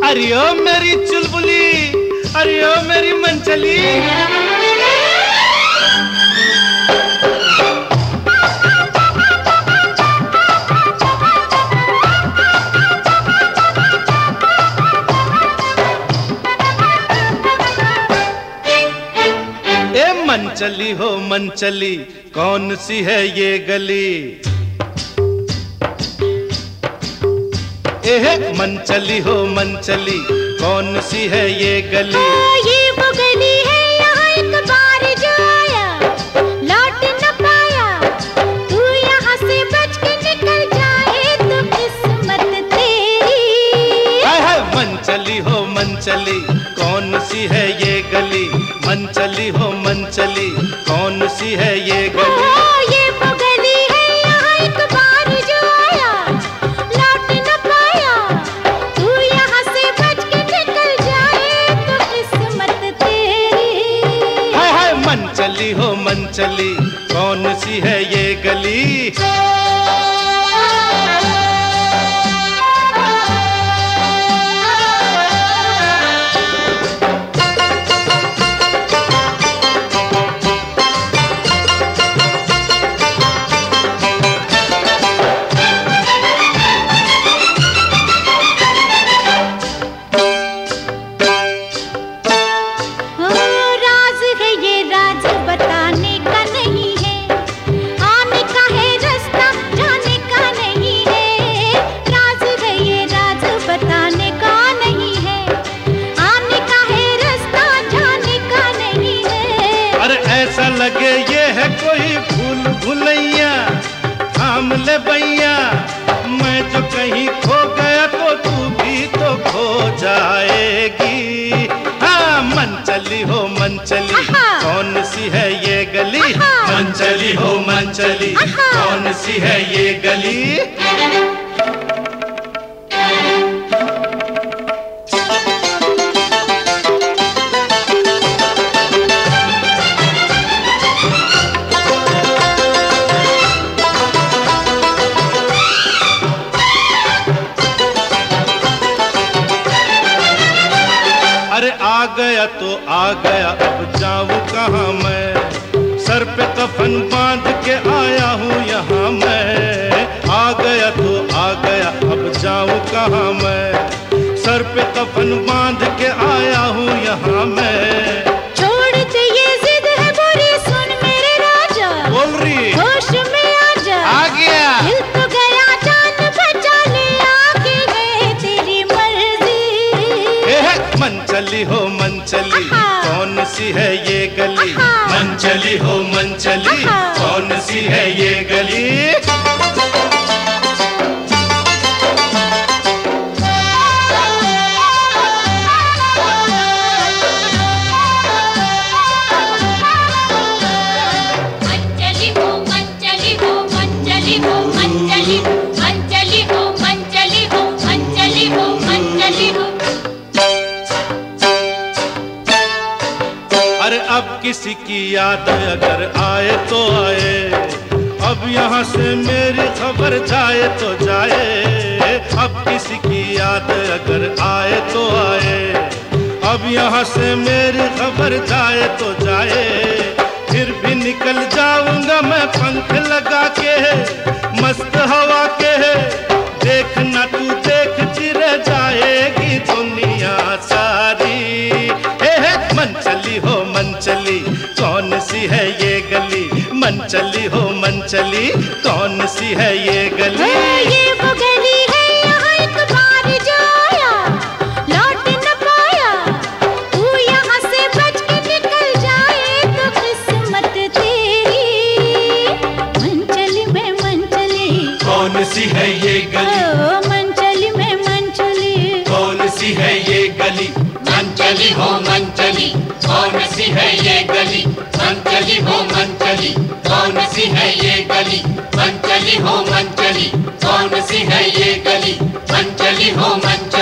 अरे ओ मेरी चुलबुली, अरे ओ मेरी मनचली। ए मनचली हो मनचली, कौन सी है ये गली? ए मनचली हो मनचली, कौन सी है ये गली? ये वो गली है, यहाँ एक बार जो आया लौट न पाया। तू यहाँ से बच के निकल जाए तो किस्मत तेरी। हाय हाय मनचली हो मनचली, कौन सी है ये गली? मनचली हो मनचली, कौन सी है ये गली? ये वो गली है, यहाँ एक बार जो आया लौट न पाया। तू यहाँ से बच के निकल जाए तो किस्मत तेरी। हाय हाय मनचली हो मनचली, कौन सी है ये गली? लगे ये है कोई भूल भुलैया, थाम ले भैया। मैं जो कहीं खो गया तो तू भी तो खो जाएगी। हाँ मनचली हो मनचली, कौन सी है ये गली? मनचली हो मनचली, कौन सी है ये गली? अरे आ गया तो आ गया, अब जाऊं कहाँ मैं? सर पे कफन बांध के आया हूँ यहाँ मैं। आ गया तो आ गया, अब जाऊं कहाँ मैं? सर पे कफन बांध के आया हूँ यहाँ मैं। छोड़ दे ये जिद है बुरी, सुन मेरे राजा। बोल रही होश में आजा। आ गया। दिल तो गया, जान बचा ले, आगे गए तेरी मर्जी। मनचली हो मनचली, कौन सी है ये गली? मनचली हो मनचली, कौन सी है ये गली? मंचली हो मंचली हो मंचली हो मंचली हो मंचली हो मंचली हो मंचली हो मंचली हो। अरे अब किसी की याद अगर आए तो आए, अब यहाँ से मेरी खबर जाए तो जाए। अब किसी की याद अगर आए तो आए, अब यहाँ से मेरी खबर जाए तो जाए। फिर भी निकल जाऊंगा मैं पंख लगा के, मस्त हवा के। देखना तू देखती रह जाएगी दुनिया सारी। मनचली हो मनचली, कौन सी है ये गली? मनचली हो मनचली, कौन सी है ये गली? ये वो गली है, यहाँ एक बार जो आया लौट न पाया। तू यहाँ से बच के निकल जाए तो किस्मत तेरी। मंचली में मंचली, कौन सी है ये गली? मंचली में मंचली, कौन सी है ये गली? मंचली हो मंचली, कौन सी है ये गली? मंचली हो मंचली, कौन सी है ये गली? मंचली हो मंचली, कौन सी है ये गली? मंचली हो मंचली।